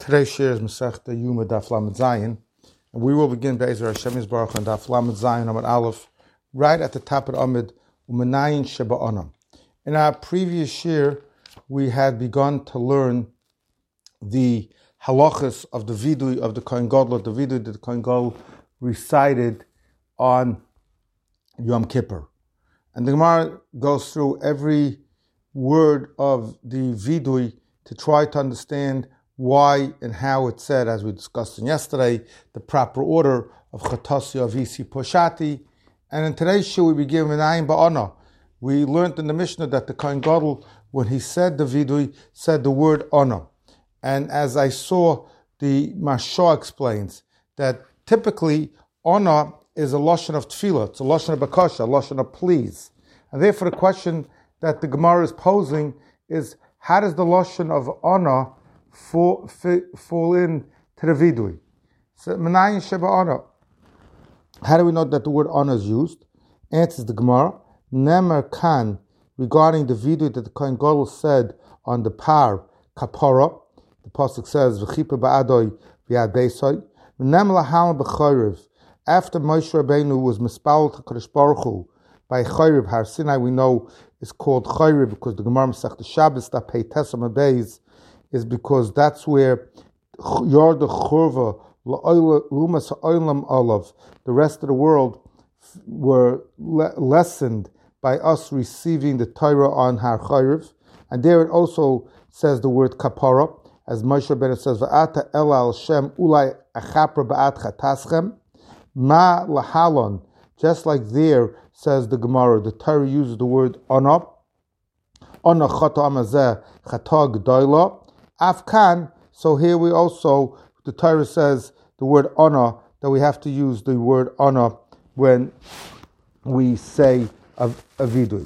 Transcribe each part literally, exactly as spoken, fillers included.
Today's share is Masechta Yuma Daf Lamed Zayin, and we will begin Be'ezer Hashem Yisbarach on Daf Lamed Zayin Amud Aleph, right at the top of Amud Umenayin Sheba Onam. In our previous share, we had begun to learn the halachas of the vidui of the Kohen Gadol, the vidui that the Kohen Gadol recited on Yom Kippur, and the Gemara goes through every word of the vidui to try to understand why and how it's said, as we discussed in yesterday, the proper order of Chatasi Avisi Poshati. And in today's show, we begin with Ayin Ba'ana. We learned in the Mishnah that the Kohen Gadol, when he said the vidui, said the word Ana. And as I saw, the Mashah explains that typically Ana is a lashon of tefillah, it's a lashon of bakasha, a lashon of please. And therefore the question that the Gemara is posing is, how does the lashon of Ana fall, fall in to the vidui? So, Menayin Sheba Ana. How do we know that the word Ana is used? Answers the Gemara, Nemer Kan, regarding the vidui that the Kohen Gadol said on the par, Kapara. The pasuk says, V'chipa ba'adoi v'yad beisoi. Nemer lahal b'chayriv. After Moshe Rabbeinu was mispaled to Kadosh Baruch Hu by Chayriv, Har Sinai, we know is called Chayriv because the Gemara Masechta Shabbos that pay Tesam Beis is because that's where Yorda Churva Lumas Olam Olav, the rest of the world were le- lessened by us receiving the Torah on Har Chayriv, and there it also says the word Kapara, as Moshe Rabbeinu says, Va'ata Ela al Shem Ulai Achapra Ba'at Chataschem. Ma lahalon, just like there, says the Gemara, the Torah uses the word ana, ana chata amazeh chata g'dayla, afkan. So here we also, the Torah says the word ana, that we have to use the word ana when we say a, a vidui.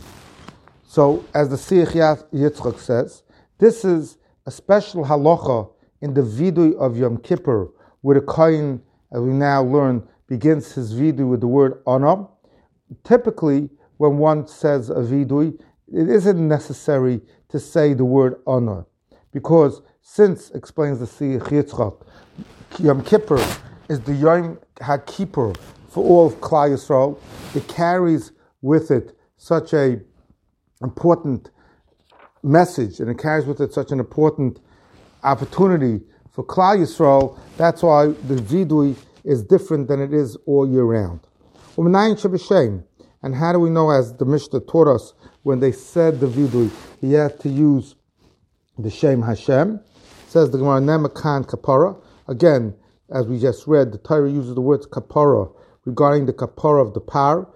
So as the Siach Yitzchak says, this is a special halacha in the vidui of Yom Kippur, where the Kohen, as we now learn, begins his vidui with the word ana. Typically, when one says a vidui, it isn't necessary to say the word ana, because since, explains the Siach Yitzchak, Yom Kippur is the Yom HaKippur for all of Klal Yisrael, it carries with it such a important message, and it carries with it such an important opportunity for Klal Yisrael. That's why the vidui is different than it is all year round. And how do we know, as the Mishnah taught us, when they said the vidui, he had to use the Shem Hashem? Says the Gemara, Nemakan Kapara. Again, as we just read, the Torah uses the words Kapara regarding the Kapara of the par,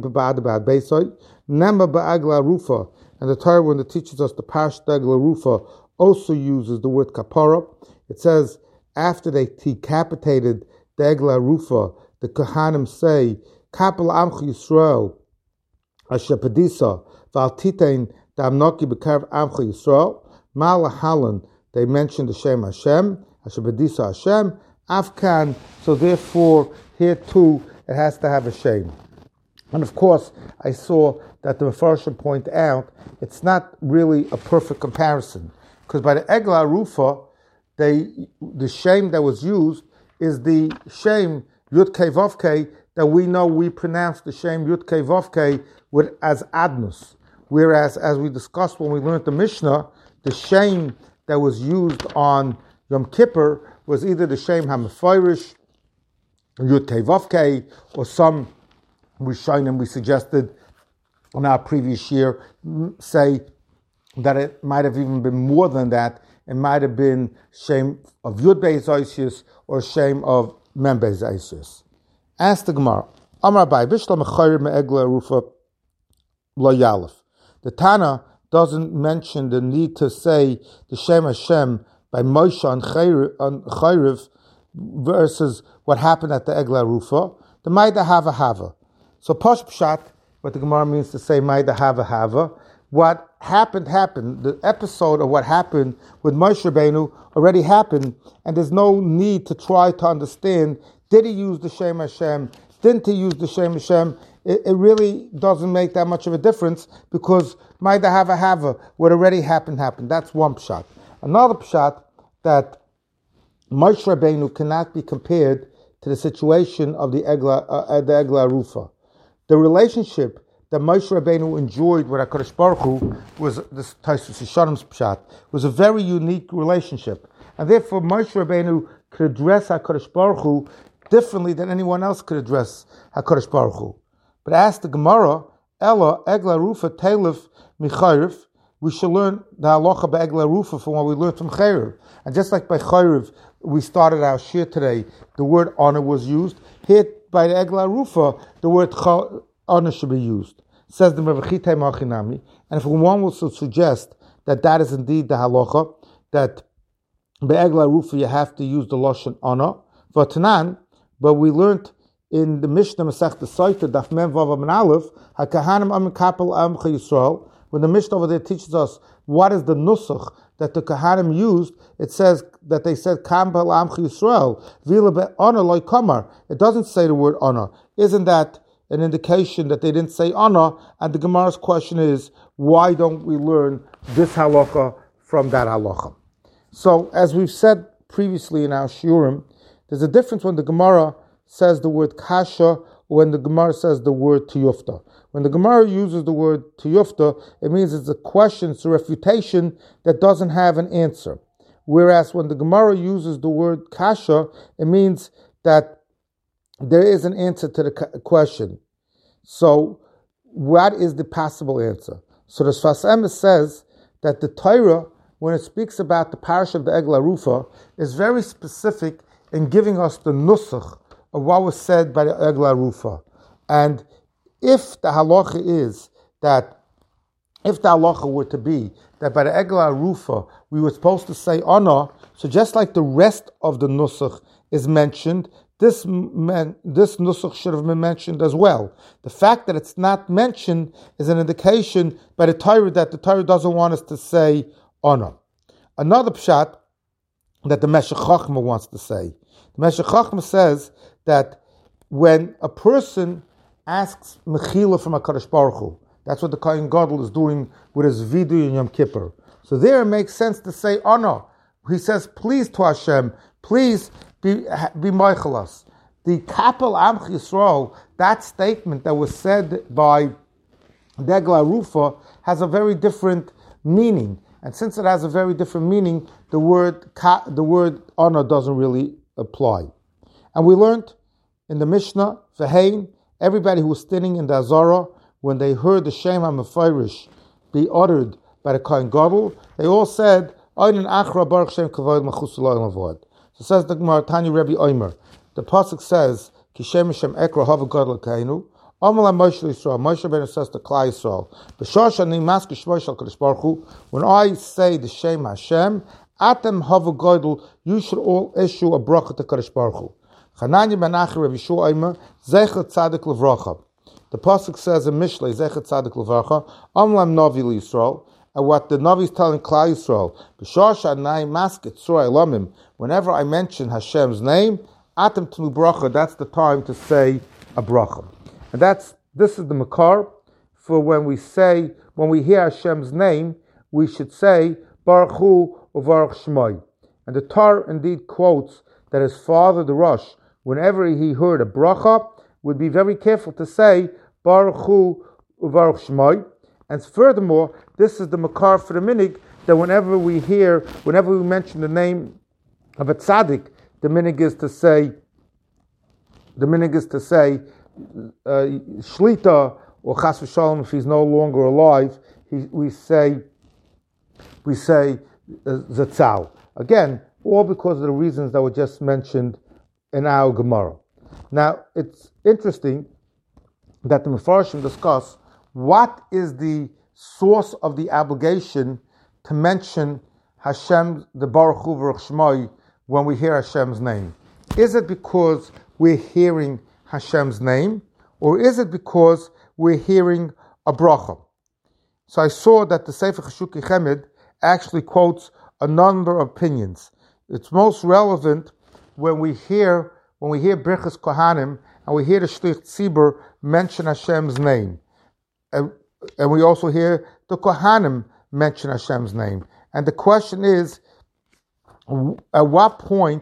Nema Ba'agla Rufa. And the Torah, when it teaches us the Parsh Dagla Rufa, also uses the word Kapara. It says, after they decapitated Degla Rufa, the Kohanim say, Kapal Amch Yisrael, Asher Padisa, Val Titein, Damnoki Bekarv Amch Yisrael, Malahalan, they mentioned the Shem Hashem, Asher Padisa Hashem, Afkan, so therefore, here too, it has to have a Shem. And of course, I saw that the Mefarshim point out, it's not really a perfect comparison, because by the Egla Rufa, they, the Shem that was used is the Shem Yud Kei Vav Kei that we know we pronounce the Shem Yud Kei Vav Kei with as Adnus. Whereas, as we discussed when we learned the Mishnah, the Shem that was used on Yom Kippur was either the Shem HaMefarish, Yud Kei Vav Kei, or some Rishonim we suggested in our previous year say that it might have even been more than that. It might have been Shem of Yud Beis Oisius or Shem of Mem Beis Oisius. Ask the Gemara, Amar Bai, Bishlam Mechayr Me'egla Rufa Lo Yalef. The Tana doesn't mention the need to say the Shem Hashem by Moshe on Chayriv versus what happened at the Egla Rufa. The Maida Hava Hava. So Posh Pshat, what the Gemara means to say Maida Hava Hava, what happened, happened. The episode of what happened with Moshe Rabbeinu already happened, and there's no need to try to understand, did he use the Shem Hashem, didn't he use the Shem Hashem? It, it really doesn't make that much of a difference, because Maida Hava Hava, what already happened, happened. That's one pshat. Another pshat that Moshe Rabbeinu cannot be compared to the situation of the Egla, uh, the Egla Arufa. The relationship that Moshe Rabbeinu enjoyed with HaKadosh Baruch Hu was this Taisus Yeshanim's Pshat, was a very unique relationship, and therefore Moshe Rabbeinu could address HaKadosh Baruch Hu differently than anyone else could address HaKadosh Baruch Hu. But as the Gemara, Ella Egla Arufa Telef Michayriv, we should learn the halacha by Egla Arufa from what we learned from Chayriv. And just like by Chayriv, we started our shir today, the word honor was used. Here by the Egla Arufa, the word honor should be used. Says the Mevachitei Machinami. And if one was to suggest that that is indeed the halacha, that by Egla Arufa you have to use the lashon honor for Tanan, but we learned in the Mishnah Masech the Saita Daf Mem Vav Amin Aleph HaKahanim Am Kapel Amcha Yisrael. When the Mishnah over there teaches us what is the nusach that the Kahanim used, it says that they said Kambal Amcha Yisrael Vila Be Honor Loi Kamar. It doesn't say the word honor. Isn't that an indication that they didn't say honor? And the Gemara's question is, why don't we learn this halacha from that halacha? So, as we've said previously in our shiurim, there's a difference when the Gemara says the word kasha or when the Gemara says the word tiyufta. When the Gemara uses the word tiyufta, it means it's a question, it's a refutation that doesn't have an answer. Whereas when the Gemara uses the word kasha, it means that there is an answer to the question. So, what is the possible answer? So the Sfas Emes says that the Torah, when it speaks about the parish of the Egla Arufa, is very specific in giving us the nusach of what was said by the Egla Arufa. And if the halacha is that, if the halacha were to be that by the Egla Arufa we were supposed to say honor, so just like the rest of the nusach is mentioned, this man, this nusach should have been mentioned as well. The fact that it's not mentioned is an indication by the Torah that the Torah doesn't want us to say honor. Another pshat that the Meshech Chochmah wants to say. The Meshech Chochmah says that when a person asks mechila from HaKadosh Baruch Hu, that's what the Kohen Gadol is doing with his vidu in Yom Kippur. So there it makes sense to say honor. He says, please to Hashem, please be be moichelas. The Kapel Amch Yisrael, that statement that was said by Egla Arufa has a very different meaning. And since it has a very different meaning, the word the word honor doesn't really apply. And we learned in the Mishnah, V'hein, everybody who was standing in the Azara, when they heard the Shem HaMefarish be uttered by the Kohen Gadol, they all said, Einen Achra Baruch Shem Kavod Machus Elohim Avoid. So says the Gemara, Tanya Rebbe Omer, the pasuk says, Kishem Hashem Ekra Hava Gadol Kainu, Amal Moshe Yisrael, Moshe Rabbeinu says to Klal Yisrael, B'shar Shani Maske Shmoy Shel Kadosh Baruch Hu, when I say the Shem Hashem, Atem Hava Gadol, you should all issue a bracha to Kadosh Baruch Hu. Chananya ben Achi Rebbe Yeshua Omer, Zecher Tzadik Levracha. The pasuk says in Mishlei, Zecher Tzadik Levracha, Amal Navi Yisrael. And what the Navi is telling Klal Yisrael, B'shar Shanai Masket Surah Elamim, whenever I mention Hashem's name, Atem Tnu Bracha, that's the time to say a bracha. And that's this is the makar for when we say, when we hear Hashem's name, we should say Baruch Hu uVaruch Shmoi. And the Torah indeed quotes that his father, the Rosh, whenever he heard a bracha, would be very careful to say Baruch Hu uVaruch Shmoi. And furthermore, this is the makar for the minig that whenever we hear, whenever we mention the name of a tzaddik, the minig is to say, the minig is to say, uh, shlita or chas v'shalom if he's no longer alive, he, we say, we say uh, zatzal. Again, all because of the reasons that were just mentioned in our Gemara. Now, it's interesting that the Mefarshim discuss what is the source of the obligation to mention Hashem, the Baruch Hu Baruch Shmoi, when we hear Hashem's name? Is it because we're hearing Hashem's name, or is it because we're hearing a bracha? So I saw that the Sefer Cheshuki Chemed actually quotes a number of opinions. It's most relevant when we hear when we hear Birchas Kohanim and we hear the Shlich Tzibur mention Hashem's name. And, and we also hear the Kohanim mention Hashem's name. And the question is, at what point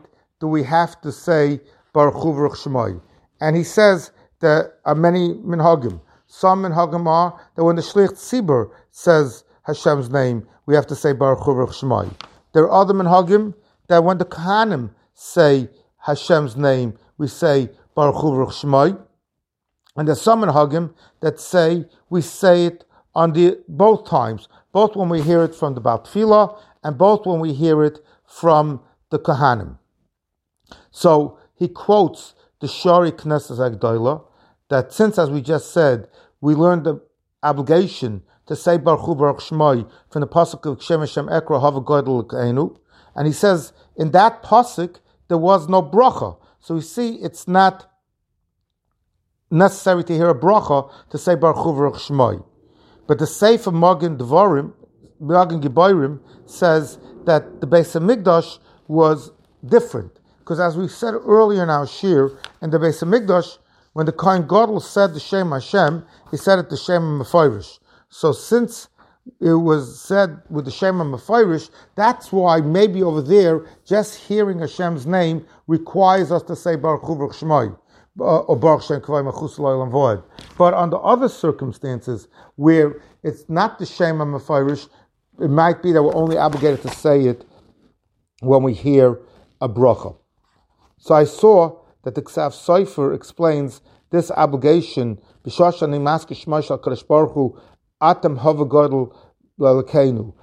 do we have to say Baruch Hu Baruch Shemai? And he says there are many minhagim. Some minhagim are that when the Shlich Tzibur says Hashem's name, we have to say Baruch Hu Baruch Shemai. There are other minhagim that when the Kohanim say Hashem's name, we say Baruch Hu Baruch Shemai. And there's some minhagim that say we say it on the both times, both when we hear it from the Baal Tefillah and both when we hear it from the Kohanim. So he quotes the Shari Knesset Agdolah that since, as we just said, we learned the obligation to say Baruch Hu Baruch Shemai from the pasuk of Shem Hashem Ekra Hava Gadol L'Keinu, and he says in that pasuk there was no bracha. So you see, it's not necessary to hear a bracha to say Baruch Hu Baruch Shemai. But the Sefer Magen Devarim, Magen Giborim, says that the Beis HaMikdash was different. Because as we said earlier in our shir, in the Beis HaMikdash, when the Kohen Gadol said the Shem Hashem, he said it the Shem HaMeforish. So since it was said with the Shem HaMeforish, that's why maybe over there, just hearing Hashem's name requires us to say Baruch Hu Baruch Shemai. Or Baruch Shem Kavai Machus L'Olam V'Oed. But under other circumstances where it's not the Shem HaMeforish, it might be that we're only obligated to say it when we hear a bracha. So I saw that the Ksav Sofer explains this obligation. B'shah shani maske shema shel Kadosh Baruch Hu atem hava gadol l'Elokeinu.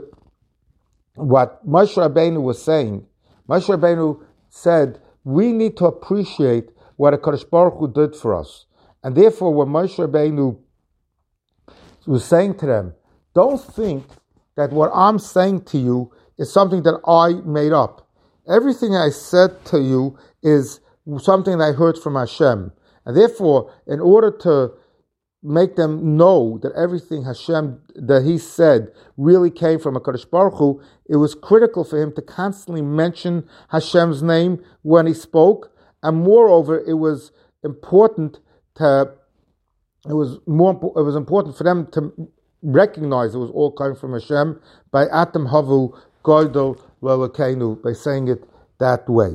What Moshe Rabbeinu was saying, Moshe Rabbeinu said, we need to appreciate what a Kadosh Baruch Hu did for us. And therefore, when Moshe Rabbeinu was saying to them, don't think that what I'm saying to you is something that I made up. Everything I said to you is something that I heard from Hashem. And therefore, in order to make them know that everything Hashem, that he said, really came from a Kadosh Baruch Hu, it was critical for him to constantly mention Hashem's name when he spoke. And moreover, it was important to, it was more, it was important for them to recognize it was all coming from Hashem by Atam Havu Gadol L'Elokeinu, by saying it that way.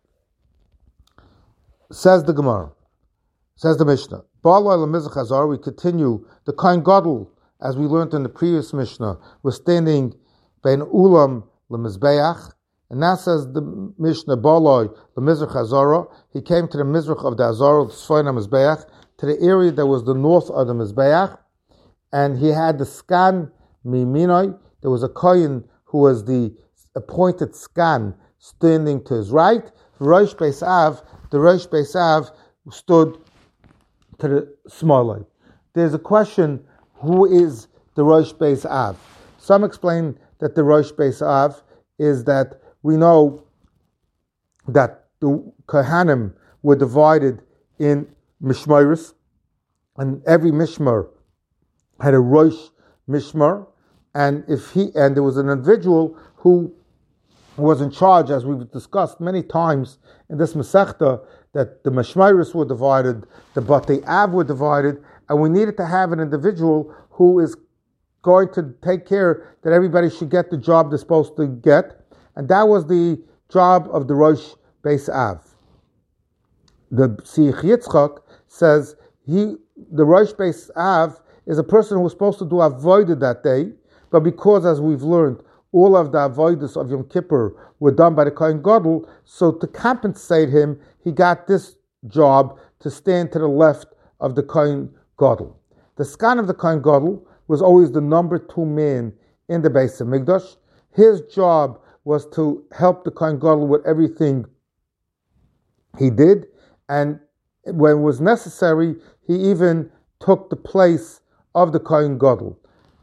Says the Gemara, says the Mishnah, we continue, the Kohen Gadol, as we learned in the previous Mishnah, was standing bein Ulam L'Mizbeach. And now says the Mishnah, Baloi, the Mizrach Hazara, he came to the Mizrach of the Hazara, the Sfoina Mizbeach, to the area that was the north of the Mizbeach, and he had the Skan Miminoi, there was a Kohen who was the appointed Skan standing to his right. Rosh Beis Av, the Rosh Beis Av stood to the Smolai. There's a question, who is the Rosh Beis Av? Some explain that the Rosh Beis Av is that we know that the Kohanim were divided in Mishmaris, and every Mishmar had a Rosh Mishmar, and if he and there was an individual who was in charge, as we've discussed many times in this Masechta, that the Mishmaris were divided, the Batei Av were divided, and we needed to have an individual who is going to take care that everybody should get the job they're supposed to get. And that was the job of the Rosh Beis Av. The Tzich Yitzchak says he, the Rosh Beis Av is a person who was supposed to do avodah that day, but because, as we've learned, all of the avodas of Yom Kippur were done by the Kohen Gadol, so to compensate him, he got this job to stand to the left of the Kohen Gadol. The skan of the Kohen Gadol was always the number two man in the Beis HaMikdash. His job was to help the Kohen Gadol with everything he did, and when it was necessary, he even took the place of the Kohen Gadol.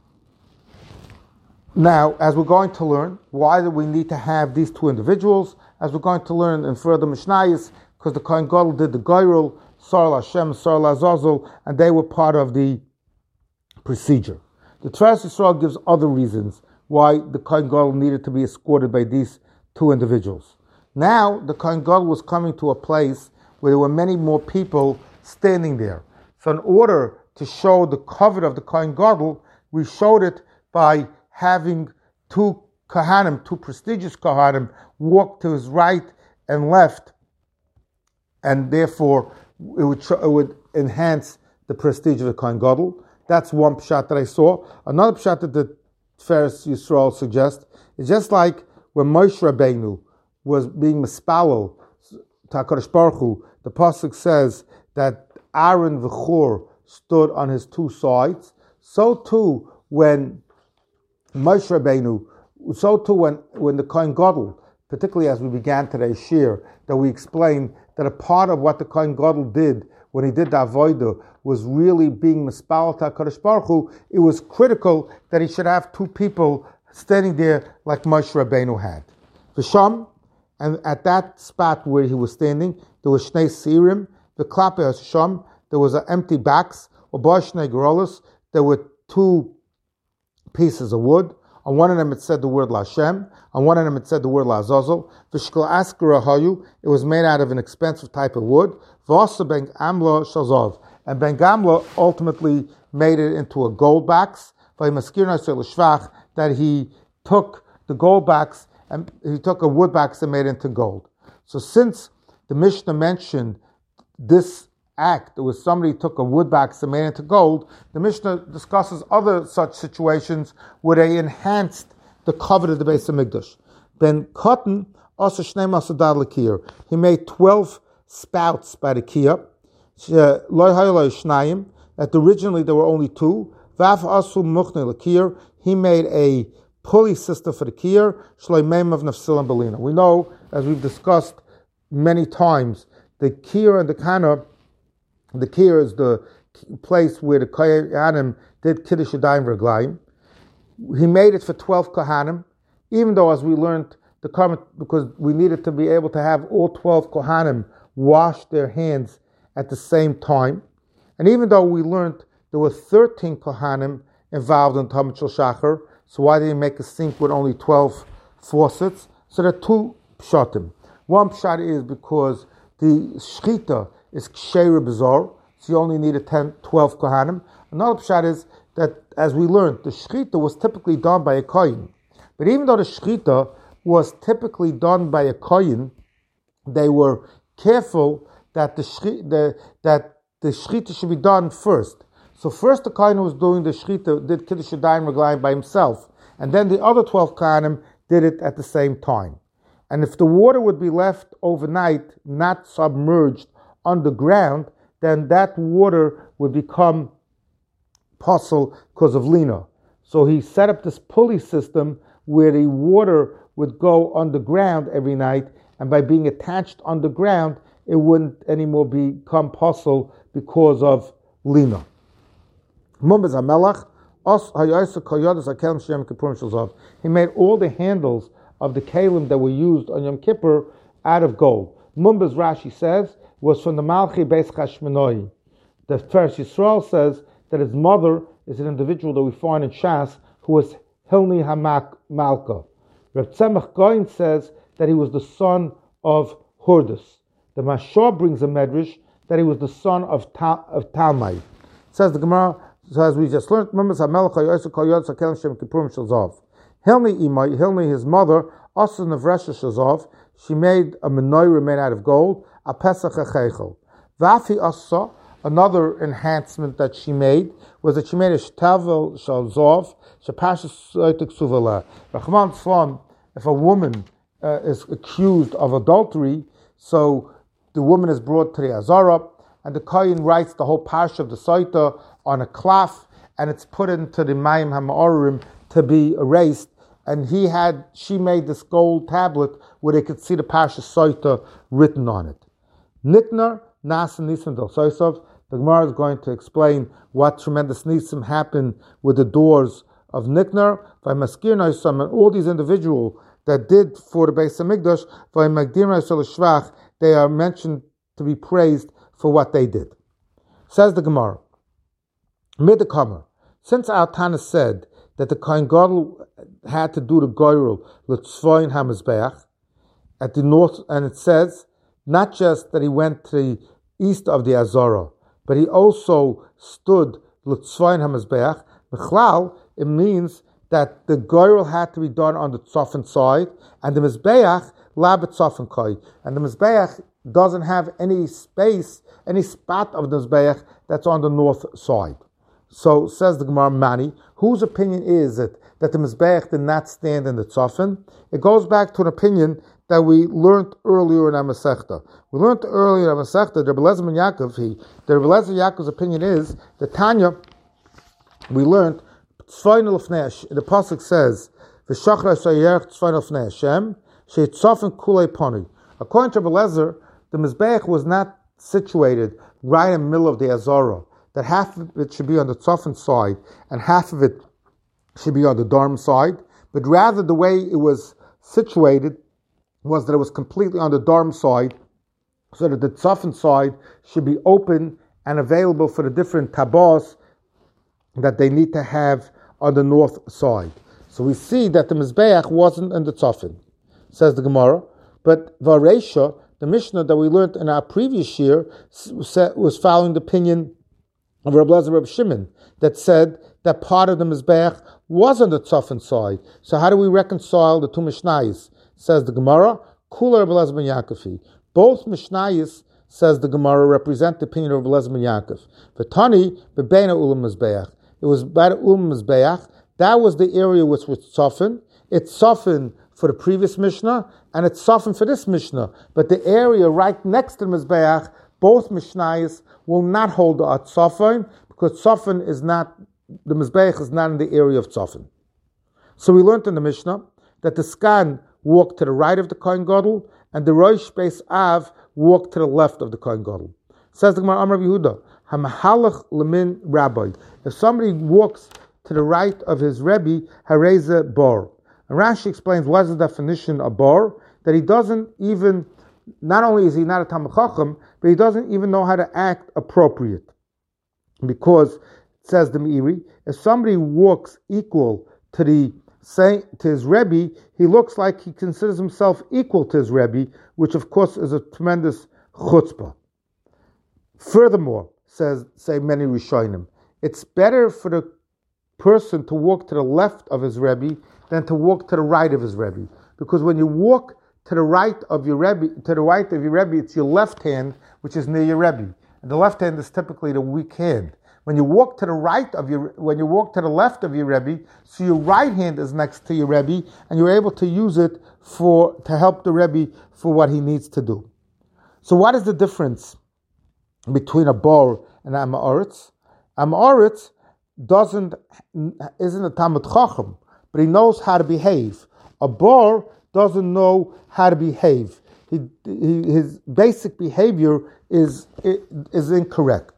Now, as we're going to learn, why do we need to have these two individuals? As we're going to learn in further Mishnayos, because the Kohen Gadol did the Goyrel, Sar Hashem, Sar Azazel, and they were part of the procedure. The Tveras Yisrael gives other reasons why the Kohen Gadol needed to be escorted by these two individuals. Now, the Kohen Gadol was coming to a place where there were many more people standing there. So in order to show the covet of the Kohen Gadol, we showed it by having two Kohanim, two prestigious Kohanim, walk to his right and left, and therefore it would it would enhance the prestige of the Kohen Gadol. That's one pshat that I saw. Another pshat that the Tiferes Yisrael suggests is just like when Moshe Rabbeinu was being mispalel to HaKadosh Baruch Hu, the pasuk says that Aaron v'Chur stood on his two sides. So too when Moshe Rabbeinu, so too when, when the Kohen Gadol, particularly as we began today's shir, that we explained that a part of what the Kohen Gadol did when he did the avodah was really being mispalel to HaKadosh Baruch Hu. It was critical that he should have two people standing there like Moshe Rabbeinu had. V'sham, and at that spot where he was standing, there was Shnei Sirim, the Klape Hasham, there was an empty box, or Shnei Gerolos, there were two pieces of wood. On one of them it said the word Lashem, on one of them it said the word Lazazel. V'shkol Askara Hayu, it was made out of an expensive type of wood. V'asa Ben Gamla Shazov, and Ben Gamla ultimately made it into a gold box. That he took the gold box and he took a wood box and made it into gold. So since the Mishnah mentioned this act, it was somebody took a wood box and made it into gold, the Mishnah discusses other such situations where they enhanced the cover of the Beis Hamikdash. Ben Cotton also Shnei Masadad Lakir. He made twelve spouts by the Kiyah. That originally there were only two. Vaf Asu Muchne Lakir. He made a pulley system for the Kiyah. Shloimem of Nafsil and Belina. We know, as we've discussed many times, the Kiyah and the Kana, the Kiyah is the place where the Kohanim did Kiddush Yadayim V'Raglayim. He made it for twelve Kohanim, even though, as we learned, the comment, because we needed to be able to have all twelve Kohanim wash their hands at the same time. And even though we learned there were thirteen Kohanim involved in Talmud Shel Shachar, so why did he make a sink with only twelve faucets? So there are two pshatim. One pshat is because the shchita is ksheira b'zor, so you only needed ten, twelve Kohanim. Another pshat is that, as we learned, the shchita was typically done by a kohen. But even though the shchita was typically done by a kohen, they were careful that the the that the shchita should be done first. So first the kohen who was doing the shchita did Kiddush Yadayim V'Raglayim by himself, and then the other twelve kohanim did it at the same time. And if the water would be left overnight, not submerged underground, then that water would become puzzle because of lina. So he set up this pulley system where the water would go underground every night, and by being attached underground, it wouldn't anymore become puzzle because of lina. He made all the handles of the kalim that were used on Yom Kippur out of gold. Mumbas, Rashi says, was from the Malchi Beis Chashmonai. The Tiferes Yisrael says that his mother is an individual that we find in Shas who was Hilni Hamak Malka. Reb Tzemach Goin says that he was the son of Hurdus. The Mashor brings a medrash that he was the son of Ta- of Talmai. It says the Gemara, so as we just learned, Hilni Imai, Hilni his mother, also Nevresha Shazov, she made a menorah made out of gold, a Pesach HaCheichel. Vafi Asa, another enhancement that she made, was that she made a Shtavel Shazov, Shapashas Soitik Suvala. Rahman Tzlam, if a woman uh, is accused of adultery, so the woman is brought to the Azara, and the Kohen writes the whole parsha of the Soita on a cloth, and it's put into the Mayim HaMa'orim to be erased. And he had, she made this gold tablet where they could see the parsha Soita written on it. Niknar Nas Nisim Del Soisov. The Gemara is going to explain what tremendous nisim happened with the doors of Niknar. Vaymaskir Noisam, and all these individuals that did for the Beis Hamikdash, Vaymagdir Noisel Shvach, they are mentioned to be praised for what they did. Says the Gemara, Midakamer, since our Tana said that the Kohen Gadol had to do the Goyrel L'tzvoin HaMizbeach at the north, and it says not just that he went to the east of the Azara, but he also stood L'tzvoin HaMizbeach. B'chlal, it means that the Goyrel had to be done on the Tzofan side, and the Mizbeach la b'tzofin koi. And the Mizbeach doesn't have any space, any spot of the Mizbeach that's on the north side. So says the Gemara Mani, whose opinion is it that the Mizbeach did not stand in the Tzofin? It goes back to an opinion that we learned earlier in our Masechta. We learned earlier in our Masechta, the Rebbe Lezer ben Yaakov, he, the Rebbe Lezer Yaakov's opinion is that Tanya, we learned, Tzfoin l'fnei, the Pasuk says, V'shachra shayerch tzfoin l'fnei Hashem, she'tzofin kulei poni. According to Rebbe Lezer, the Mizbeach was not situated right in the middle of the Azara, that half of it should be on the Tzofin side and half of it should be on the Dharm side, but rather the way it was situated was that it was completely on the Dharm side, so that the Tzofin side should be open and available for the different tabas that they need to have on the north side. So we see that the Mizbeach wasn't in the Tzofin, says the Gemara, but Varesha, the Mishnah that we learned in our previous year, was following the opinion of Rabbi Lezer Reb Shimon that said that part of the Mizbeach was on the Tzofin side. So how do we reconcile the two Mishnayos? Says the Gemara, Kula Rabbi Lezer ben Yaakov. Both Mishnayos, says the Gemara, represent the opinion of Rabbi Lezer ben Yaakov. V'tani bebeina ulam Mizbeach. It was by the ulam Mizbeach. That was the area which was Tzofin. It's Tzofin for the previous Mishnah, and it's Tzofin for this Mishnah. But the area right next to the Mizbeach, both Mishnayos will not hold the Tzofin, because Tzofin is not, the Mizbeach is not in the area of Tzofin. So we learned in the Mishnah that the Skan walked to the right of the Kohen Gadol, and the Rosh Beis Av walked to the left of the Kohen Gadol. Says the Gemara Amar Yehuda, Hamahalach lemin Rabbi. If somebody walks to the right of his Rebbe, Hareza Bar. And Rashi explains what is the definition of Bar, that he doesn't even, not only is he not a Talmid Chacham, but he doesn't even know how to act appropriate. Because, it says the Meiri, if somebody walks equal to the say to his Rebbe, he looks like he considers himself equal to his Rebbe, which of course is a tremendous chutzpah. Furthermore, says say many Rishonim, it's better for the person to walk to the left of his Rebbe than to walk to the right of his Rebbe, because when you walk to the right of your Rebbe, to the right of your Rebbe, it's your left hand which is near your Rebbe, and the left hand is typically the weak hand. When you walk to the right of your, when you walk to the left of your Rebbe, so your right hand is next to your Rebbe, and you're able to use it for to help the Rebbe for what he needs to do. So, what is the difference between a bar and an Amoritz? Amoritz doesn't isn't a Talmid Chacham, but he knows how to behave. A bar doesn't know how to behave. He, he, his basic behavior is is incorrect.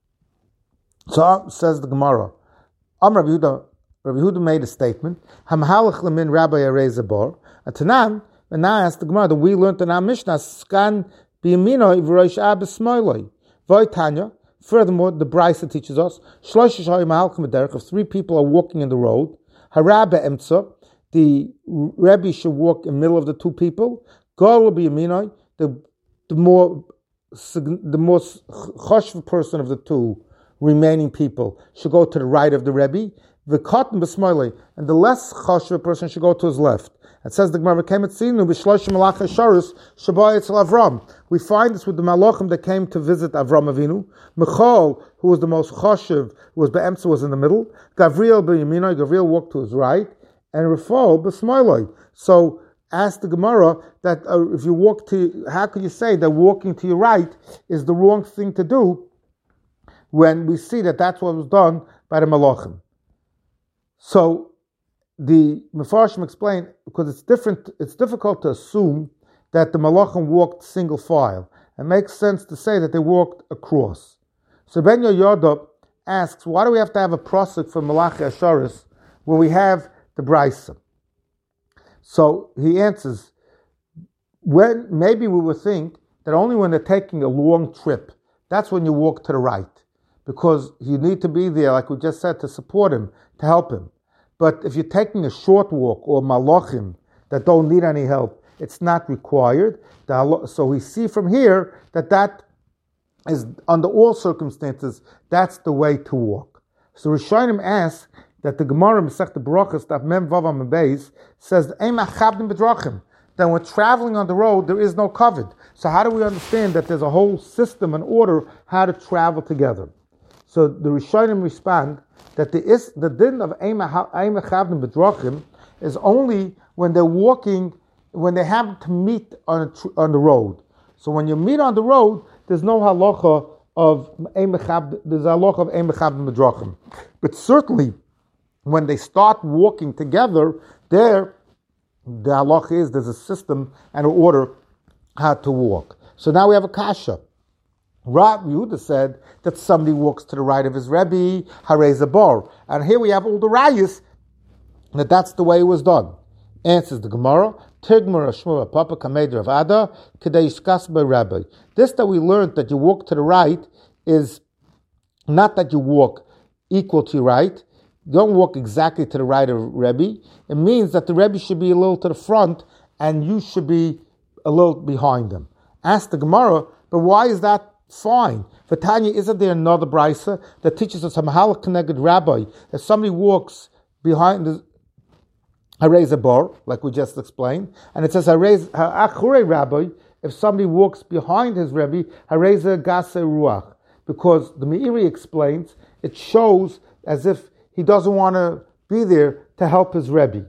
So says the Gemara, Am Rabbi Yehuda, Rabbi Yehuda made a statement, Hamhalach lemin Rabbi Areza Bar. And Tanan, and now I asked the Gemara that we learned in our Mishnah, Skan b'yaminoi v'rosh abes smoiloi. V'oitanya. Furthermore, the Brisa teaches us, Shlosh shayim halchem b'derech, if three people are walking in the road, Harabbe emtza, the Rebbe should walk in the middle of the two people. Gol b'yaminoi, the the more the most choshev person of the two remaining people should go to the right of the Rebbe. The cotton b'smoilei, and the less choshev person should go to his left. It says the Gemara came at Sinu b'shloshim malach hasharis shabayitz Avram. We find this with the malachim that came to visit Avram Avinu. Michal, who was the most choshev, who was be'emtza, was in the middle. Gavriel b'yaminoi, Gavriel walked to his right, and Rafal b'smoilei. So ask the Gemara that uh, if you walk to, how could you say that walking to your right is the wrong thing to do when we see that that's what was done by the malachim? So the Mefarshim explain, because it's different, it's difficult to assume that the malachim walked single file. It makes sense to say that they walked across. So Ben Yoyada asks, why do we have to have a prosek for Malachi Asharis when we have the Brisa? So he answers, when maybe we would think that only when they're taking a long trip, that's when you walk to the right, because you need to be there, like we just said, to support him, to help him. But if you're taking a short walk or malachim that don't need any help, it's not required. So we see from here that that is, under all circumstances, that's the way to walk. So Rishonim asks that the Gemara Masechta Berachos Daf Mem Vav Amud Beis says, then when traveling on the road, there is no kavod. So how do we understand that there's a whole system and order how to travel together? So the Rishonim respond that the is the din of Eimah Chavnim B'Drachim is only when they're walking, when they happen to meet on a, on the road. So when you meet on the road, there's no halacha of Eimah Chavnim, there's a halacha of Eimah Chavnim B'Drachim. But certainly, when they start walking together, there, the halacha is there's a system and an order how to walk. So now we have a kasha. Rav Yehuda said that somebody walks to the right of his Rebbe, Harei Bar. And here we have all the rayas that that's the way it was done. Answers the Gemara, Tigmar Shmuel Papa Kameder of Ada, Kedei Yiskas by Rabbi. This that we learned that you walk to the right is not that you walk equal to your right. You don't walk exactly to the right of Rebbe. It means that the Rebbe should be a little to the front and you should be a little behind them. Ask the Gemara, but why is that fine? For Tanya, isn't there another brisa that teaches us a mahalach connected rabbi that somebody walks behind the Harei Bar, like we just explained, and it says Harei Achure Rabbi. If somebody walks behind his Rebbe, Harei Gase Ruach, because the Meiri explains it shows as if he doesn't want to be there to help his Rebbe.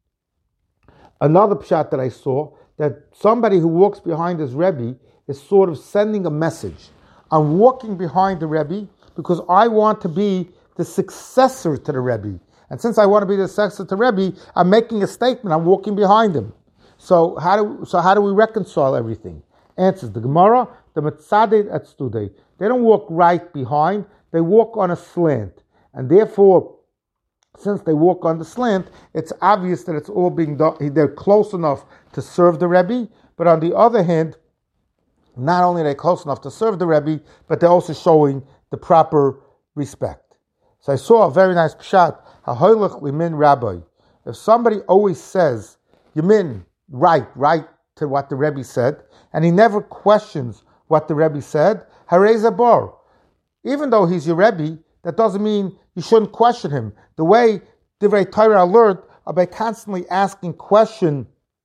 Another pshat that I saw, that somebody who walks behind his Rebbe is sort of sending a message. I'm walking behind the Rebbe because I want to be the successor to the Rebbe. And since I want to be the successor to the Rebbe, I'm making a statement, I'm walking behind him. So how do so how do we reconcile everything? Answers the Gemara, the Metzadeh at Studei. They don't walk right behind, they walk on a slant. And therefore, since they walk on the slant, it's obvious that it's all being done, they're close enough to serve the Rebbe, but on the other hand, not only are they close enough to serve the Rebbe, but they're also showing the proper respect. So I saw a very nice pshat, Hahoylech limin rabbi. If somebody always says, Yamin, right, right to what the Rebbe said, and he never questions what the Rebbe said, Harei Bar. Even though he's your Rebbe, that doesn't mean you shouldn't question him. The way Divrei Torah learned are by constantly asking questions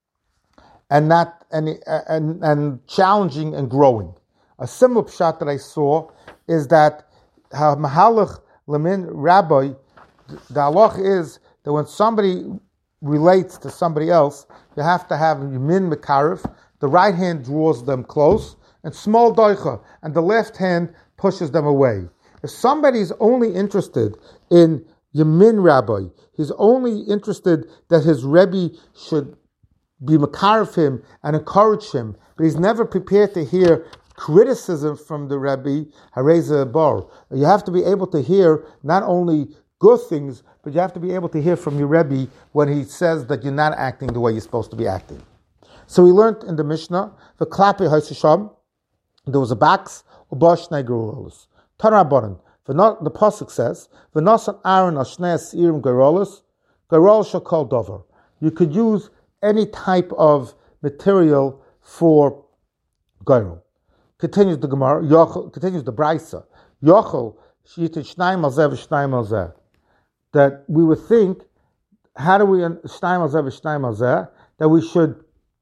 and not and, and and challenging and growing. A similar pshat that I saw is that Mahalach Lemin Rabbi, the halach is that when somebody relates to somebody else, you have to have Yamin Mekarev, the right hand draws them close, and small doicha, and the left hand pushes them away. If somebody is only interested in Yamin Rabbi, he's only interested that his Rebbe should be Mekarev him and encourage him, but he's never prepared to hear criticism from the Rebbe, Harei Bar. You have to be able to hear not only good things, but you have to be able to hear from your Rebbe when he says that you're not acting the way you're supposed to be acting. So we learned in the Mishnah, the Klape Haisisham, there was a box, Ubash Negerolis. Tanrabanan, the Pasuk says, V'nasan Aaron Ashnei Asirim Gerolis, Gerol shall call Dover. You could use any type of material for Gerol. Continues the Gemara, Yochel, continues the Brisa, Yochel, Shitich Shnaim Alzeh V'Shnaim Alzeh. That we would think, how do we, Shnaim Alzeh V'Shnaim Alzeh, that we should,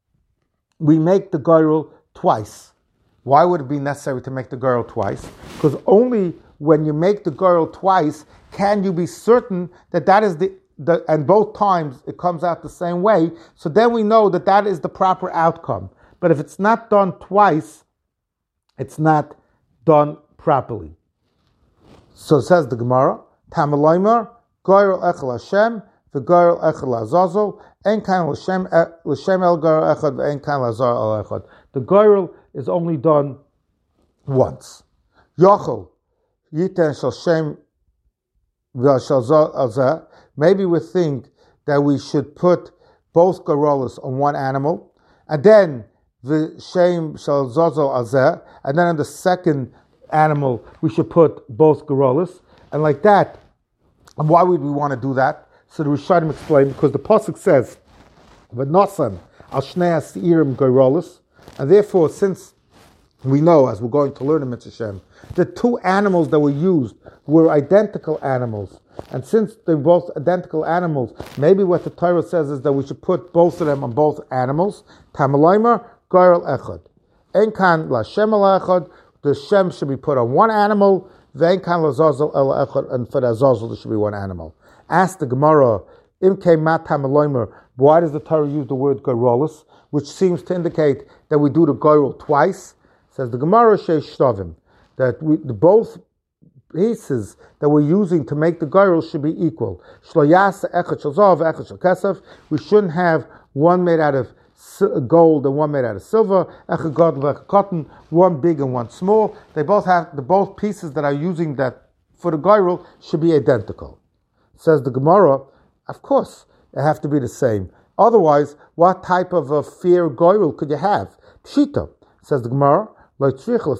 we make the Gerol twice. Why would it be necessary to make the Gerol twice? Because only when you make the Gerol twice can you be certain that that is the, the, and both times it comes out the same way, so then we know that that is the proper outcome. But if it's not done twice, it's not done properly. So says the Gemara, Tamalaymer, Gerol Echel Hashem, V'Gerol Echel Azazel, En Kan L'Shem El Gerol Echad, V'en Kan L'Azar El Echad. The Gerol is only done once. Yochel, Yiten Shal Shem V'Shal Zah. Maybe we think that we should put both Gerolas on one animal, and then the Shem Shal Zazel Azeh, and then on the second animal we should put both Gerolas, and like that. And why would we want to do that? So the Rishonim explain, because the pasuk says, "V'nosan al shnei asirim Gerolas," and therefore, since we know, as we're going to learn in Mitzvah Shem, the two animals that were used were identical animals, And since they're both identical animals, maybe what the Torah says is that we should put both of them on both animals. Tamalaymer, Goyrel Echad. Enkan la Shem el Echad, the Shem should be put on one animal, Venkan la Zazel el Echad, and for the Zazel there should be one animal. Ask the Gemara, Imke mat Tamalaymer, why does the Torah use the word Goyrolis, which seems to indicate that we do the Goyrel twice? Says the Gemara Sheish Shtavim, that we, the both pieces that we're using to make the Goyrel should be equal. Shloyas echad shel zav, echad shel kesef. We shouldn't have one made out of gold and one made out of silver. Echad gadol, echad cotton, one big and one small. They both have the both pieces that are using that for the Goyrel should be identical. Says the Gemara, of course they have to be the same. Otherwise, what type of a fair Goyrel could you have? Pshita, says the Gemara. We find by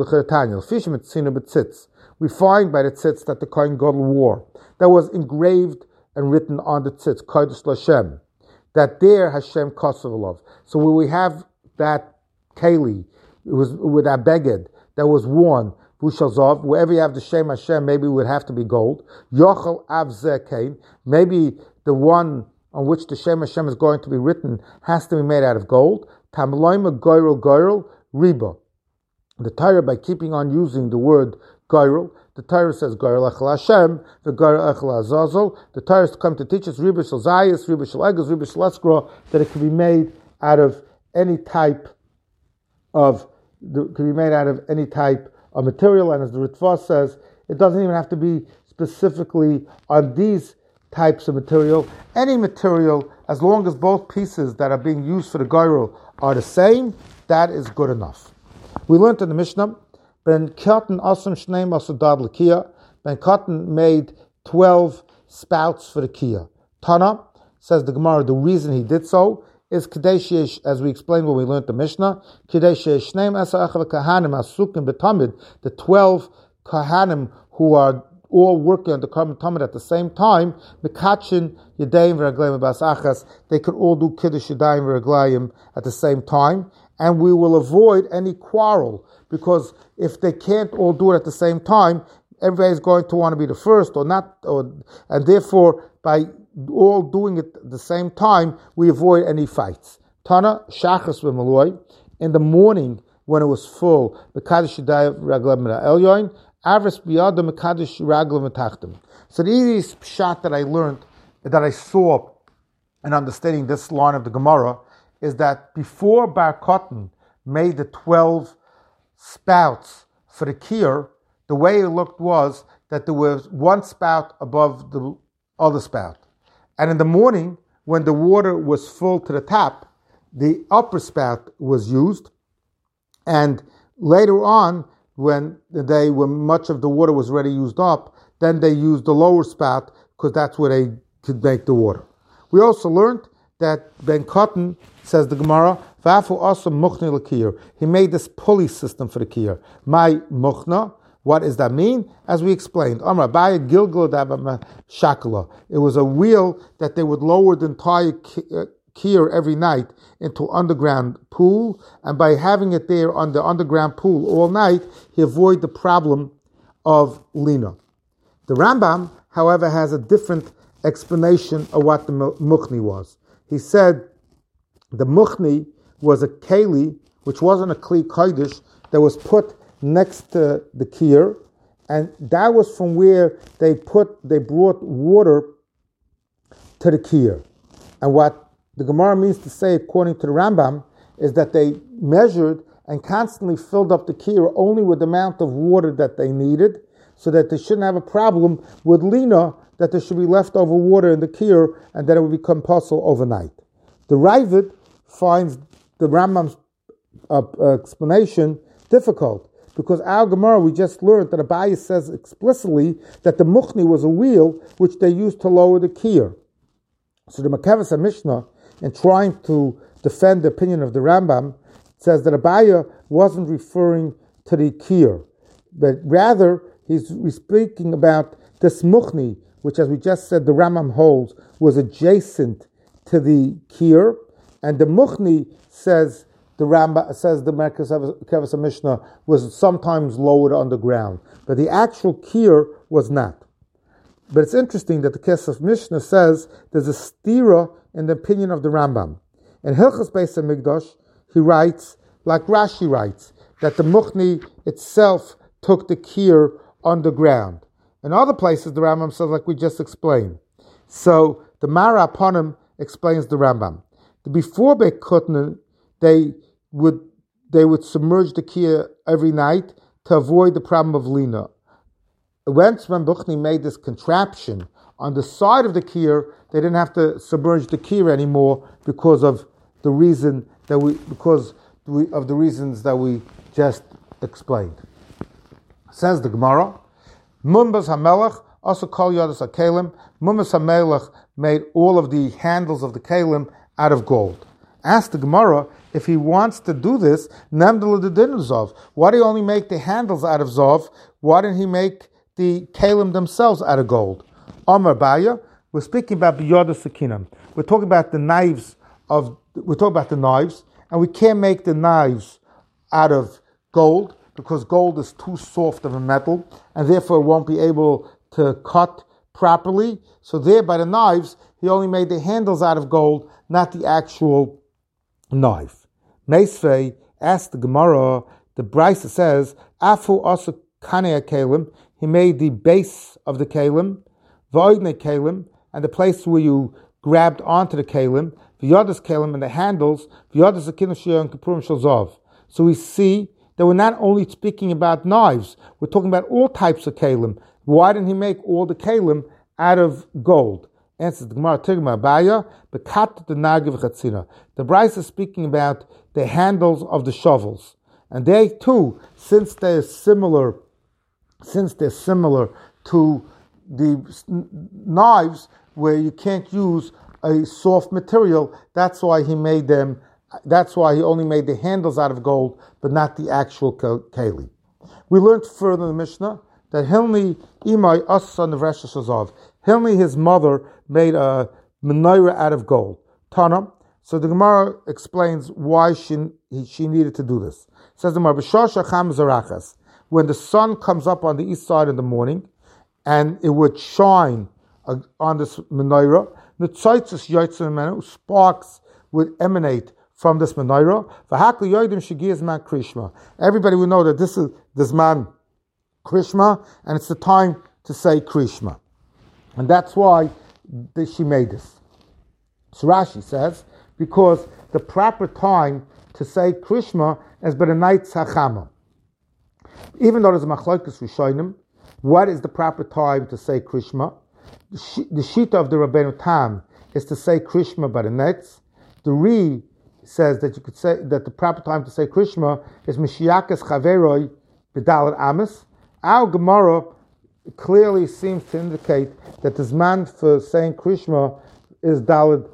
the tzitz that the Kohen Gadol wore, that was engraved and written on the tzitz, Kodesh Lashem, that there Hashem Kosovolov. So when we have that keli, it was with that beged that was worn, Vushazov, wherever you have the Shem Hashem, maybe it would have to be gold. Yochel Av Zeh, maybe the one on which the Shem Hashem is going to be written has to be made out of gold. Tamloima Goyrel Goyrel Riba. The Torah, by keeping on using the word Goyrel, the Torah says Goyrel Echel Hashem, the Goyrel Echel Azazel. The Torah is to come to teach us Riba Shel Zayis, Riba Shel Eges, Riba Shel Eskra, that it can be made out of any type of, it can be made out of any type of material. And as the Ritva says, it doesn't even have to be specifically on these types of material. Any material, as long as both pieces that are being used for the Goyrel are the same, that is good enough. We learned in the Mishnah, Ben Katan Asam Shneim Asadad Lakia. Ben Katan made twelve spouts for the Kia. Tana, says the Gemara, the reason he did so is Kadesh, as we explained when we learned the Mishnah, Kadesh Shneim Asa Achav Kahanim Asukim Betamid, the twelve Kahanim who are all working on the Karban Tamid at the same time, Mekachin Yadayim V'Raglayim Bas Achas, they could all do Kiddush Yadayim V'Raglayim at the same time. And we will avoid any quarrel, because if they can't all do it at the same time, everybody is going to want to be the first or not, or, and therefore by all doing it at the same time, we avoid any fights. Tana Shachas v'Maloi, in the morning when it was full, Mekadosh Yadayim Raglam Elyoin, Avris Biyada Mekadosh Raglam Tachtim. So the easiest pshat that I learned, that I saw in understanding this line of the Gemara, is that before Bar Kotan made the twelve spouts for the kiyur, the way it looked was that there was one spout above the other spout. And in the morning, when the water was full to the top, the upper spout was used. And later on, when they when much of the water was already used up, then they used the lower spout, because that's where they could make the water. We also learned that Ben Kotan, says the Gemara, he made this pulley system for the kiyur. My muchna, what does that mean? As we explained, it was a wheel that they would lower the entire kiyur every night into an underground pool, and by having it there on the underground pool all night, he avoided the problem of lina. The Rambam, however, has a different explanation of what the muchni was. He said the muchni was a keli, which wasn't a kli kodesh, that was put next to the kiyur, and that was from where they put, they brought water to the kiyur. And what the Gemara means to say, according to the Rambam, is that they measured and constantly filled up the kiyur only with the amount of water that they needed, so that they shouldn't have a problem with lina, that there should be leftover water in the kiyur, and that it would become puzzle overnight. The Ravid finds the Rambam's uh, uh, explanation difficult, because our Gemara, we just learned that Abaye says explicitly that the muchni was a wheel which they used to lower the kiyur. So the Makavas Mishnah, in trying to defend the opinion of the Rambam, says that Abaye wasn't referring to the kiyur, but rather he's speaking about this muchni, which, as we just said, the Rambam holds was adjacent to the kiyur, and the muchni, says the Rambam, says the Makavas Mishnah, was sometimes lowered underground, but the actual kiyur was not. But it's interesting that the Kesef Mishnah says there's a stira in the opinion of the Rambam. In Hilchos Beis HaMikdash, he writes, like Rashi writes, that the Muchni itself took the kir on the ground. In other places, the Rambam says, like we just explained. So the Mara Aponim explains the Rambam. Before Beit Kutner, they would they would submerge the kir every night to avoid the problem of lina. Once when Buchni made this contraption on the side of the kir, they didn't have to submerge the kir anymore because of the reason that we because we, of the reasons that we just explained. Says the Gemara, Mumbas HaMelech also call Yodas HaKelim. Mumbas HaMelech made all of the handles of the kelim out of gold. Ask the Gemara, if he wants to do this, Namdala the din Zov. Why did he only make the handles out of Zov? Why didn't he make the kelim themselves out of gold? Amar Baya, we're speaking about Biyada Sakinam. We're talking about the knives of, we're talking about the knives, and we can't make the knives out of gold because gold is too soft of a metal, and therefore it won't be able to cut properly. So there, by the knives, he only made the handles out of gold, not the actual knife. Meisvei asked the Gemara, the Brisa says, Afu also kanei kelim, he made the base of the kelim, v'oidnei kelim, and the place where you grabbed onto the kelim, v'yodas kelim, and the handles, v'yodas akinashiyah and kapurim shalzov. So we see that we're not only speaking about knives, we're talking about all types of kelim. Why didn't he make all the kelim out of gold? Answers the Gemara, Tigma Abaya, Bekat the Nagiv Chatzina. The Bryce is speaking about the handles of the shovels. And they too, since they're similar, since they're similar to the knives where you can't use a soft material, that's why he made them, that's why he only made the handles out of gold, but not the actual keli. We learned further in the Mishnah that Hilni Imai Asa Nevresha Shazov. Hilni, his mother, made a menorah out of gold. Tana. So the Gemara explains why she she needed to do this. It says the Gemara, B'shosha Cham Zarachas. When the sun comes up on the east side in the morning, and it would shine uh, on this menorah, the tzaitzis yotzim menu, sparks would emanate from this menorah. V'hakli yoidim shegiyaz man krishma. Everybody will know that this is this man krishma, and it's the time to say krishma. And that's why she made this. So Rashi says, because the proper time to say krishma is by the night tzachama. Even though there's a machlokes rishonim, what is the proper time to say krishma? The shita of the Rabbeinu Tam is to say krishma by the nets. The Ri says that you could say that the proper time to say krishma is mishiakas chaveroi b'dalet amis. Our Gemara clearly seems to indicate that the zman for saying krishma is dalet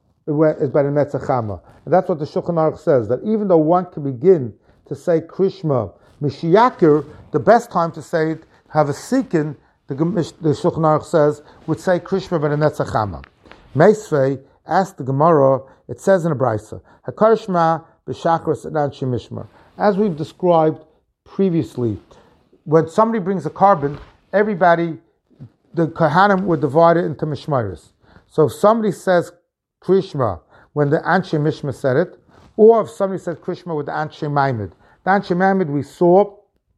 is by the netzachama, and that's what the Shulchan Aruch says. That even though one can begin to say krishma mishiyakir, the best time to say it, have a sikin, the, the Shulchan Aruch says, would say krishma by the netzachama. Meisvei asked the Gemara. It says in a brisa, hakarishma b'shachris and anshi mishmar. As we've described previously, when somebody brings a carbon, everybody, the Kohanim would divide it into mishmaris. So if somebody says krishma when the Anshe Mishma said it, or if somebody said krishma with the Anshe Maimed. The Anshe Maimed, we saw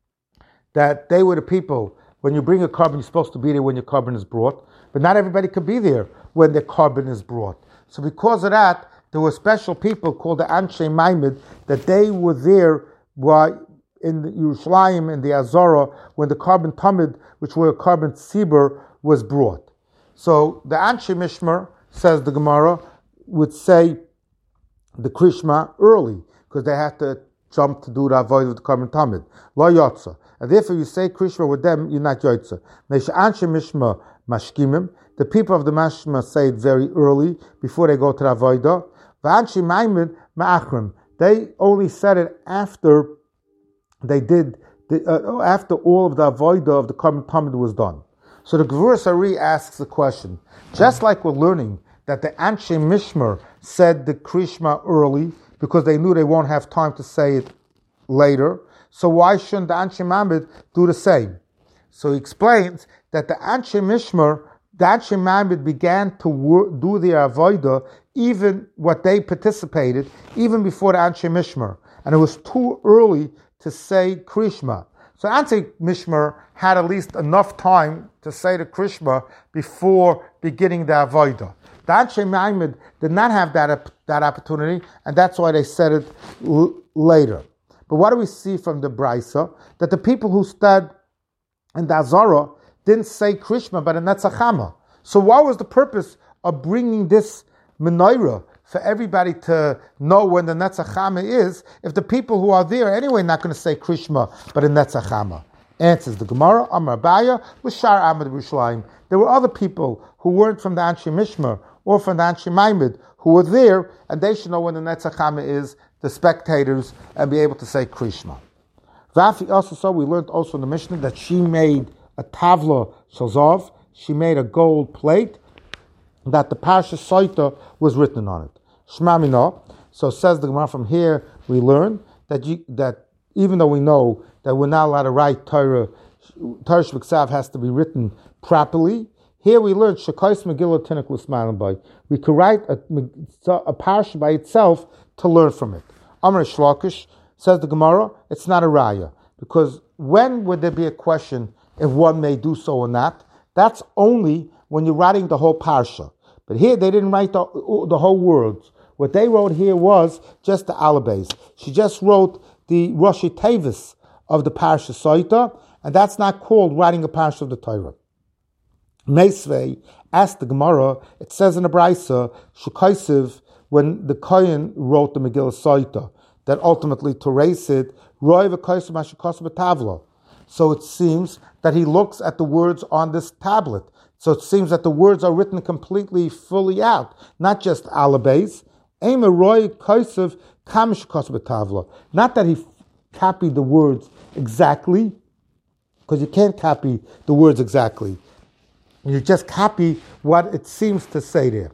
that they were the people, when you bring a carbon, you're supposed to be there when your carbon is brought, but not everybody could be there when their carbon is brought. So because of that, there were special people called the Anshe Maimed, that they were there while in the Yerushalayim, in the Azara, when the carbon tamid, which were a carbon tzibur, was brought. So the Anshe Mishmar, says the Gemara, would say the krishma early, because they have to jump to do the avoid of the carbon tamid. Lo yotza. And therefore you say krishma with them, you're not yotza. Neisha Anshe Mishma mashkimim. The people of the mashma say it very early, before they go to the avodah. V'anshe Maimed ma'achrim. They only said it after they did, the, uh, after all of the avodah of the carbon tamid was done. So the Gevuras Ari asks the question, just like we're learning that the Anshe Mishmar said the krishma early because they knew they won't have time to say it later, so why shouldn't the Anshe Maimed do the same? So he explains that the Anshe Mishmer, the Anshe Ma'amid began to work, do their avodah, even what they participated, even before the Anshe Mishmer. And it was too early to say Krishma. So Anshe Mishmer had at least enough time to say the Krishma before beginning the avodah. The Anshe Ma'amid did not have that, that opportunity, and that's why they said it l- later. But what do we see from the Brisa? That the people who stood in the Azara didn't say Krishma, but in Netzachama. So what was the purpose of bringing this menorah for everybody to know when the Netzachama is, if the people who are there are anyway not going to say Krishma, but in Netzachama? Answers the Gemara, Amar Abaya, L'shar Amad Yerushalayim. There were other people who weren't from the Anshe Mishmer or from the Anshe Ma'amid who were there, and they should know when the Netzachama is, the spectators, and be able to say Krishma. Vafi also saw, we learned also in the Mishnah that she made a tavla shalzov, she made a gold plate that the Parsha Soita was written on it. Shma Mina. So says the Gemara, from here we learn that you, that even though we know that we're not allowed to write Torah, Torah Shviksav has to be written properly, here we learn Shekais Megillah Tinuk L'Smanim Bay. We could write a, a Parsha by itself to learn from it. Amar Shlakish, says the Gemara, it's not a raya, because when would there be a question if one may do so or not? That's only when you're writing the whole parsha. But here they didn't write the, the whole words. What they wrote here was just the alibes. She just wrote the Rashi Tevis of the parsha Soita, and that's not called writing a parsha of the Torah. Meisvei asked the Gemara, it says in the Brisa, Shukaisev, when the Kohen wrote the Megillah Soita, that ultimately to erase it, so it seems that he looks at the words on this tablet. So it seems that the words are written completely, fully out, not just alibes. Not that he copied the words exactly, because you can't copy the words exactly. You just copy what it seems to say there.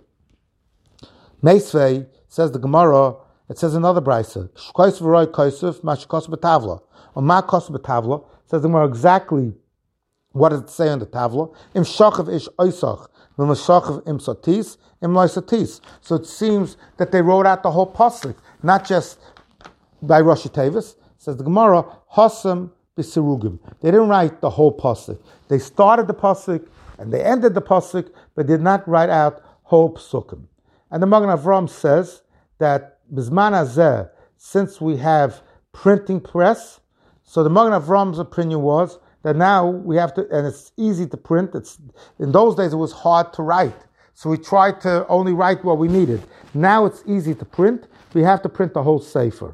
Meisvei, says the Gemara, it says another brisa. Shkois v'roi koisuf mashkos b'tavla. On ma kos b'tavla, says the Gemara exactly what does it say on the tavla. Im shachav ish oisach, v'im shachav im satis, im loy satis. So it seems that they wrote out the whole pasuk, not just by Rashi Tevis. Says the Gemara, hasam b'sirugim. They didn't write the whole pasuk. They started the pasuk and they ended the pasuk, but did not write out whole psukim. And the Magen Avram says that Bizman Hazeh, since we have printing press, so the Magen Avram's opinion was that now we have to, and it's easy to print. It's in those days it was hard to write, so we tried to only write what we needed. Now it's easy to print. We have to print the whole sefer.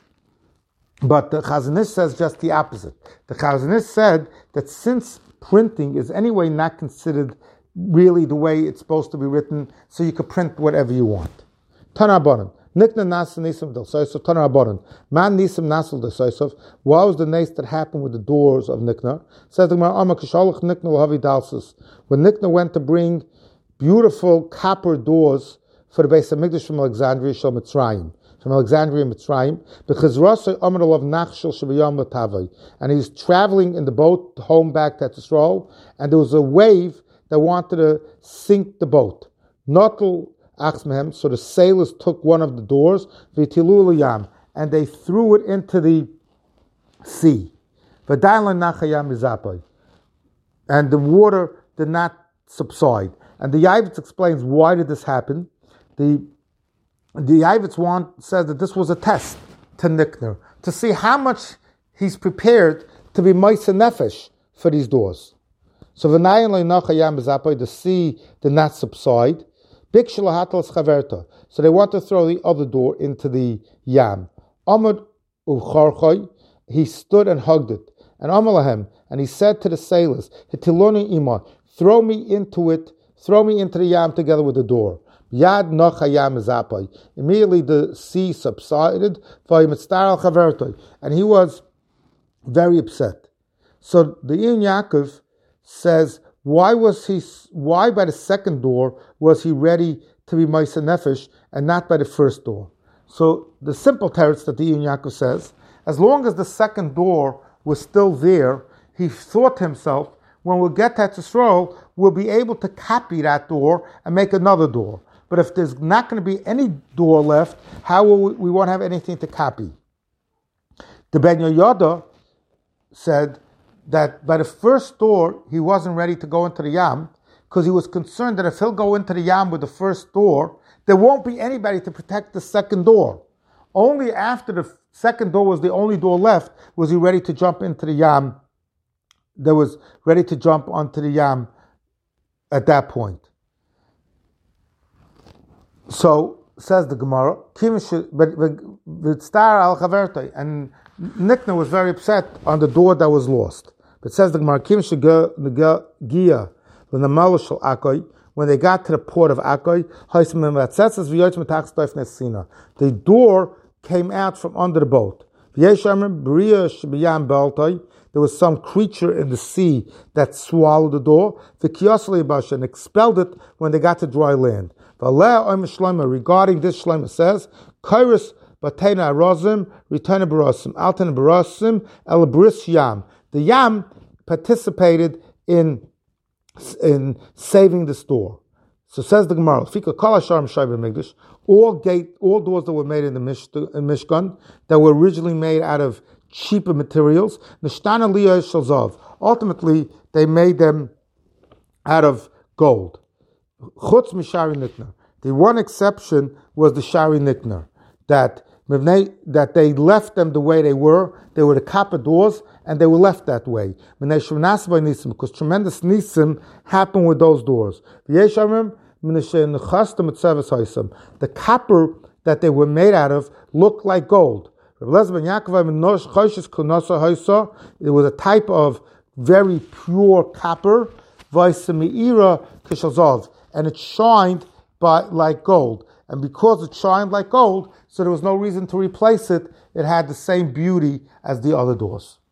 But the Chazon Ish says just the opposite. The Chazon Ish said that since printing is anyway not considered really the way it's supposed to be written, so you could print whatever you want. Tana Bonim. Nikna Nas Nisim Del Soisov, Tana Bonim. Man Nisim Nasel Del Soisov. What was the nace that happened with the doors of Nikna? Says the Gemara, Amar Kishalach Nikna Lahavi Dalsus. When Nikna went to bring beautiful copper doors for the Beis HaMikdash from Alexandria, Shal Mitzrayim, from Alexandria, Mitzrayim, because Rasai Amar Alav Nachshel Shavayam Latavai, and he's traveling in the boat home back to Yisrael, and there was a wave that wanted to sink the boat. Notel Achsmehem, so the sailors took one of the doors, V'tilu Yam, and they threw it into the sea. V'dayin Nachayam Mizapai, and the water did not subside. And the Yavitz explains why did this happen. The the Yavitz want says that this was a test to Nikner to see how much he's prepared to be Moisa Nefesh for these doors. So v'nayin le'nachayam b'zapai, the sea did not subside. Bik shalahatal chaverta. So they want to throw the other door into the yam. Amad u'charchay, he stood and hugged it. And Amalahem, and he said to the sailors, Hitiloni ima, throw me into it, throw me into the yam together with the door. Yad nachayam b'zapai. Immediately the sea subsided. V'yimitztar chaverta, and he was very upset. So the Ein Yaakov says, why was he? Why by the second door was he ready to be Moisa Nefesh and not by the first door? So the simple teretz that the Ein Yaakov says, as long as the second door was still there, he thought to himself, when we'll get to Yisrael, we'll be able to copy that door and make another door. But if there's not going to be any door left, how will we, we won't have anything to copy? The Ben Yehoyada said that by the first door, he wasn't ready to go into the Yam because he was concerned that if he'll go into the Yam with the first door, there won't be anybody to protect the second door. Only after the second door was the only door left was he ready to jump into the Yam. That was ready to jump onto the Yam at that point. So, says the Gemara, but Star al Chavertoi, and Nikna was very upset on the door that was lost. But says the Gemara, when they got to the port of Akoi, the door came out from under the boat. There was some creature in the sea that swallowed the door, and expelled it when they got to dry land. Regarding this, Shlomo says, Kairos Batena Rozim, Return Barasim, Altan Barasim, El Bris Yam. The Yam participated in, in saving the store. So says the Gemara, Fika Kol Hasharim Shayva Migdash, all gate, all doors that were made in the Mish, in Mishkan, that were originally made out of cheaper materials, Nishtana Liyah Shalzav. Ultimately, they made them out of gold. Chutz Mishari Nikner. The one exception was the Shari Nikner, that that they left them the way they were. They were the copper doors, and they were left that way. Because tremendous nisim happened with those doors. The copper that they were made out of looked like gold. It was a type of very pure copper, and it shined by, like gold. And because it shined like gold, so there was no reason to replace it. It had the same beauty as the other doors.